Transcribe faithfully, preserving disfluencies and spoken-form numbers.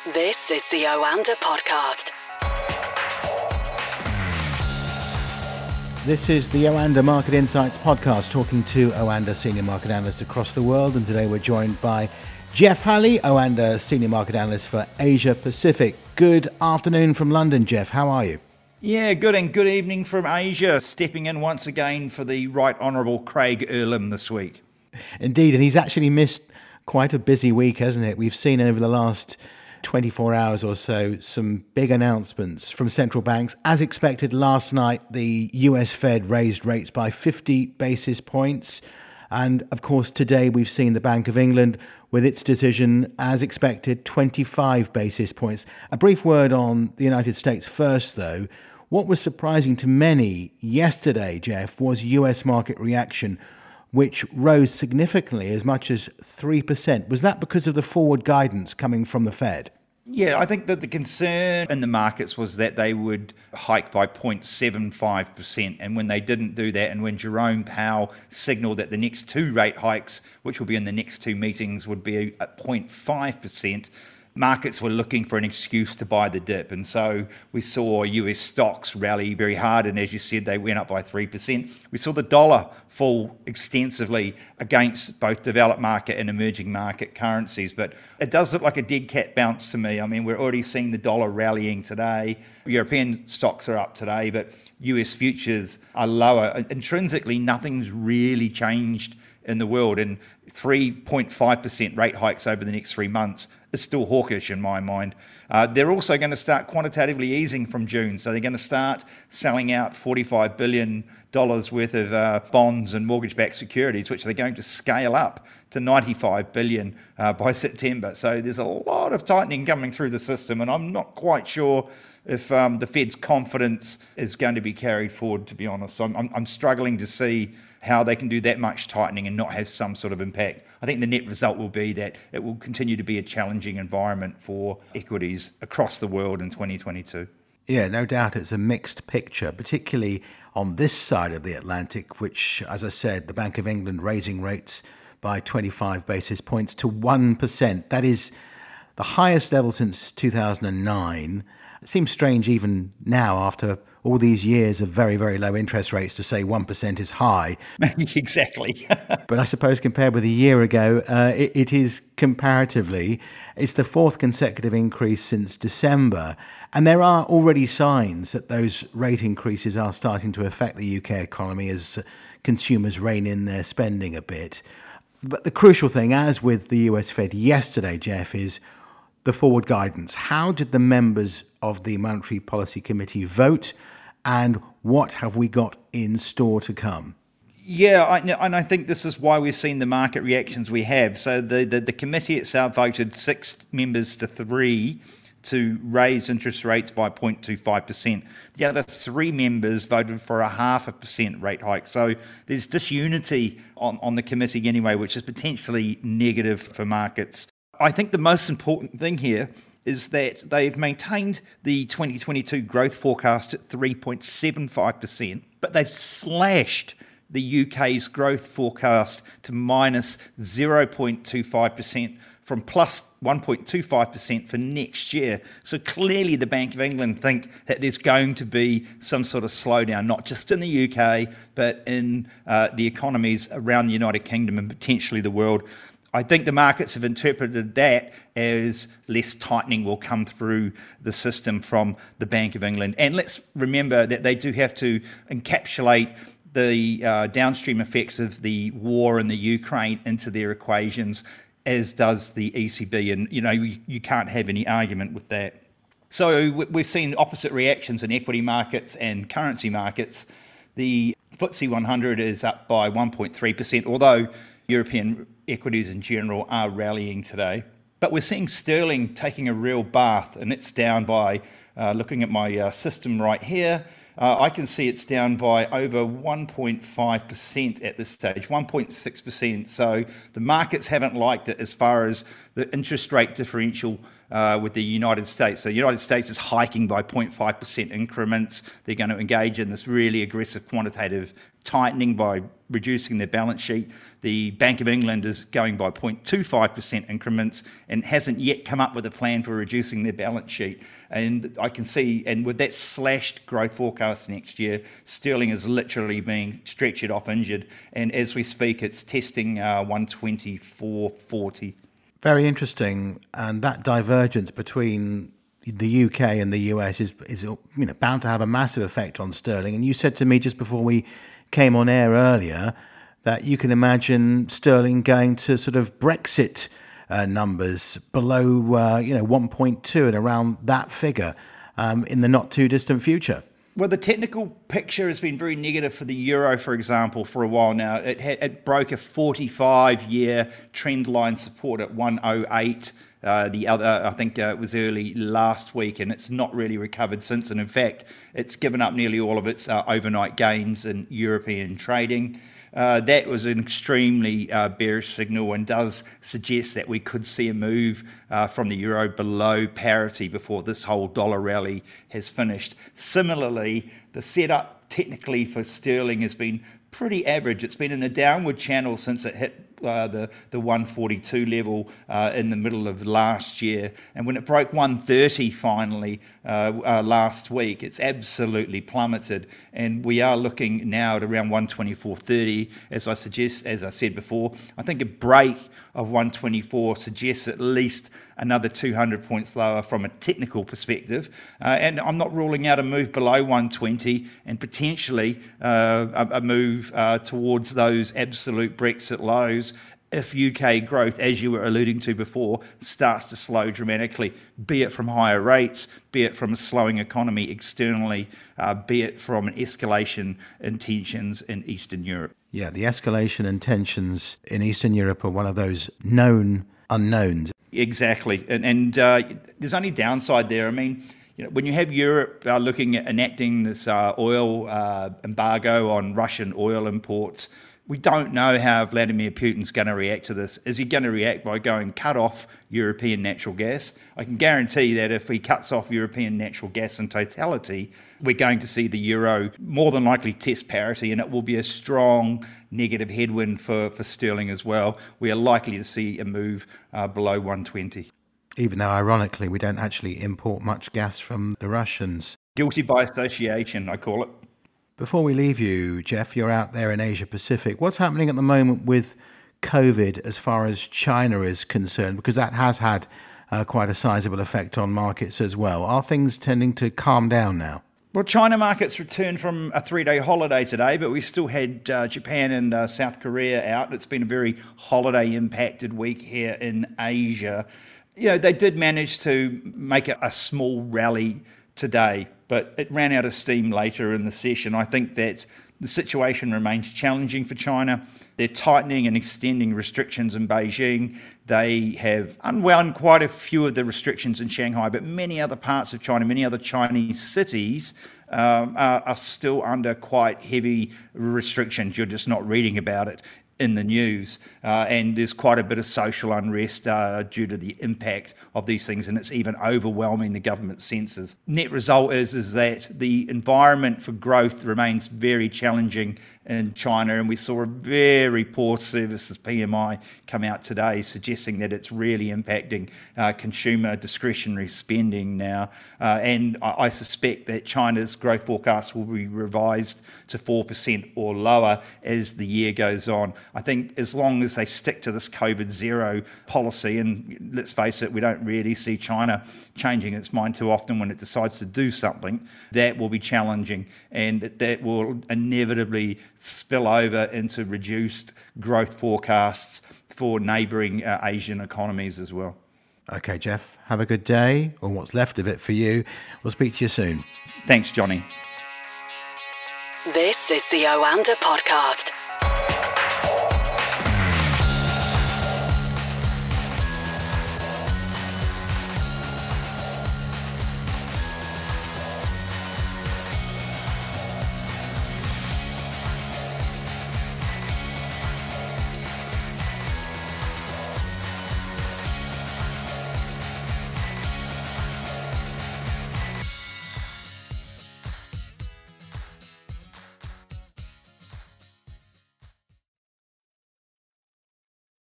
This is the Oanda Podcast. This is the Oanda Market Insights Podcast, talking to Oanda senior market analysts across the world. And today we're joined by Jeff Halley, Oanda senior market analyst for Asia Pacific. Good afternoon from London, Jeff. How are you? Yeah, good and good evening from Asia. Stepping in once again for the Right Honourable Craig Erlam this week. Indeed, and he's actually missed quite a busy week, hasn't it? We've seen over the last twenty-four hours or so some big announcements from central banks. As expected, last night the U S Fed raised rates by fifty basis points. And of course, today we've seen the Bank of England with its decision, as expected, twenty-five basis points. A brief word on the United States first, though. What was surprising to many yesterday, Jeff, was U S market reaction, which rose significantly, as much as three percent. Was that because of the forward guidance coming from the Fed? Yeah, I think that the concern in the markets was that they would hike by zero point seven five percent. And when they didn't do that, and when Jerome Powell signalled that the next two rate hikes, which will be in the next two meetings, would be at zero point five percent, markets were looking for an excuse to buy the dip. And so we saw U S stocks rally very hard. And as you said, they went up by three percent. We saw the dollar fall extensively against both developed market and emerging market currencies. But it does look like a dead cat bounce to me. I mean, we're already seeing the dollar rallying today. European stocks are up today, but U S futures are lower. Intrinsically, nothing's really changed in the world, and three point five percent rate hikes over the next three months is still hawkish in my mind. Uh, they're also going to start quantitatively easing from June, so they're going to start selling out forty-five billion dollars worth of uh, bonds and mortgage-backed securities, which they're going to scale up to ninety-five billion dollars uh, by September. So there's a lot of tightening coming through the system, and I'm not quite sure if um, the Fed's confidence is going to be carried forward, to be honest. So I'm, I'm, I'm struggling to see how they can do that much tightening and not have some sort of impact. I think the net result will be that it will continue to be a challenging environment for equities across the world in twenty twenty-two. Yeah, no doubt it's a mixed picture, particularly on this side of the Atlantic, which, as I said, the Bank of England raising rates by twenty-five basis points to one percent. That is the highest level since two thousand nine. It seems strange even now, after all these years of very, very low interest rates, to say one percent is high. Exactly. But I suppose compared with a year ago, uh, it, it is comparatively. It's the fourth consecutive increase since December. And there are already signs that those rate increases are starting to affect the U K economy as consumers rein in their spending a bit. But the crucial thing, as with the U S Fed yesterday, Jeff, is the forward guidance. How did the members of the Monetary Policy Committee vote, and what have we got in store to come? Yeah, I, and I think this is why we've seen the market reactions we have. So the, the, the committee itself voted six members to three to raise interest rates by zero point two five percent. The other three members voted for a half a percent rate hike. So there's disunity on, on the committee anyway, which is potentially negative for markets. I think the most important thing here is that they've maintained the twenty twenty-two growth forecast at three point seven five percent, but they've slashed the U K's growth forecast to minus zero point two five percent from plus one point two five percent for next year. So clearly the Bank of England think that there's going to be some sort of slowdown, not just in the U K, but in uh, the economies around the United Kingdom and potentially the world. I think the markets have interpreted that as less tightening will come through the system from the Bank of England. And let's remember that they do have to encapsulate the uh, downstream effects of the war in the Ukraine into their equations, as does the E C B. And, you know, you, you can't have any argument with that. So we've seen opposite reactions in equity markets and currency markets. The F T S E one hundred is up by one point three percent, although European equities in general are rallying today. But we're seeing sterling taking a real bath, and it's down by, uh, looking at my uh, system right here, uh, I can see it's down by over one point five percent at this stage, one point six percent. So the markets haven't liked it as far as the interest rate differential uh, with the United States. So the United States is hiking by zero point five percent increments. They're going to engage in this really aggressive quantitative tightening by reducing their balance sheet. The Bank of England is going by zero point two five percent increments and hasn't yet come up with a plan for reducing their balance sheet. And I can see, and with that slashed growth forecast next year, sterling is literally being stretched off injured. And as we speak, it's testing uh, one twenty-four forty. Very interesting. And that divergence between the U K and the U S is, is you know, bound to have a massive effect on sterling. And you said to me just before we came on air earlier that you can imagine sterling going to sort of Brexit uh, numbers below, uh, you know, one point two and around that figure um, in the not too distant future. Well, the technical picture has been very negative for the euro, for example, for a while now. It, had, it broke a forty-five year trend line support at one oh eight. Uh, the other, I think uh, it was early last week, and it's not really recovered since. And in fact, it's given up nearly all of its uh, overnight gains in European trading. Uh, that was an extremely uh, bearish signal and does suggest that we could see a move uh, from the euro below parity before this whole dollar rally has finished. Similarly, the setup technically for sterling has been pretty average. It's been in a downward channel since it hit uh, the, the one forty-two level uh, in the middle of last year. And when it broke one thirty finally uh, uh, last week, it's absolutely plummeted. And we are looking now at around one twenty-four thirty, as I suggest, as I said before. I think a break of one twenty-four suggests at least another two hundred points lower from a technical perspective. Uh, and I'm not ruling out a move below one twenty and potentially uh, a, a move uh, towards those absolute Brexit lows if U K growth, as you were alluding to before, starts to slow dramatically, be it from higher rates, be it from a slowing economy externally, uh, be it from an escalation in tensions in Eastern Europe. Yeah, the escalation and tensions in Eastern Europe are one of those known unknowns. Exactly. And, and uh, there's only downside there. I mean, you know, when you have Europe uh, looking at enacting this uh, oil uh, embargo on Russian oil imports, we don't know how Vladimir Putin's going to react to this. Is he going to react by going cut off European natural gas? I can guarantee that if he cuts off European natural gas in totality, we're going to see the euro more than likely test parity, and it will be a strong negative headwind for, for sterling as well. We are likely to see a move uh, below one twenty. Even though, ironically, we don't actually import much gas from the Russians. Guilty by association, I call it. Before we leave you, Jeff, you're out there in Asia Pacific. What's happening at the moment with COVID as far as China is concerned? Because that has had uh, quite a sizable effect on markets as well. Are things tending to calm down now? Well, China markets returned from a three-day holiday today, but we still had uh, Japan and uh, South Korea out. It's been a very holiday-impacted week here in Asia. You know, they did manage to make a, a small rally today, but it ran out of steam later in the session. I think that the situation remains challenging for China. They're tightening and extending restrictions in Beijing. They have unwound quite a few of the restrictions in Shanghai, but many other parts of China, many other Chinese cities um, are, are still under quite heavy restrictions. You're just not reading about it in the news, uh, and there's quite a bit of social unrest uh, due to the impact of these things, and it's even overwhelming the government senses. Net result is, is that the environment for growth remains very challenging in China, and we saw a very poor services P M I come out today, suggesting that it's really impacting uh, consumer discretionary spending now. Uh, and I, I suspect that China's growth forecast will be revised to four percent or lower as the year goes on. I think as long as they stick to this COVID zero policy, and let's face it, we don't really see China changing its mind too often when it decides to do something, that will be challenging, and that will inevitably spill over into reduced growth forecasts for neighbouring uh, Asian economies as well. Okay, Jeff, have a good day, or what's left of it for you. We'll speak to you soon. Thanks, Johnny. This is the Oanda Podcast.